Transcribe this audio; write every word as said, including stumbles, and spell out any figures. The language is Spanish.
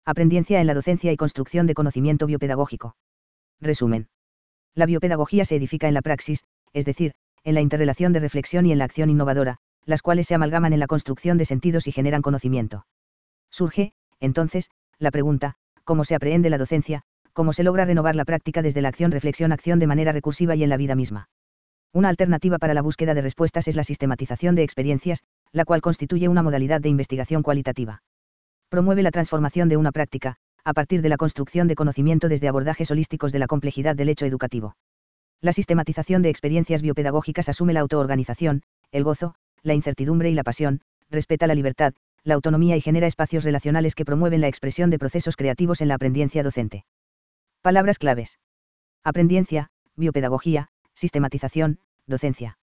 Aprendencia en la docencia y construcción de conocimiento biopedagógico. Resumen. La biopedagogía se edifica en la praxis, es decir, en la interrelación de reflexión y en la acción innovadora, las cuales se amalgaman en la construcción de sentidos y generan conocimiento. Surge, entonces, la pregunta, ¿cómo se aprehende la docencia? ¿Cómo se logra renovar la práctica desde la acción-reflexión-acción de manera recursiva y en la vida misma? Una alternativa para la búsqueda de respuestas es la sistematización de experiencias, la cual constituye una modalidad de investigación cualitativa. Promueve la transformación de una práctica, a partir de la construcción de conocimiento desde abordajes holísticos de la complejidad del hecho educativo. La sistematización de experiencias biopedagógicas asume la autoorganización, el gozo, la incertidumbre y la pasión, respeta la libertad, la autonomía y genera espacios relacionales que promueven la expresión de procesos creativos en la aprendencia docente. Palabras claves. Aprendencia, biopedagogía, sistematización, docencia.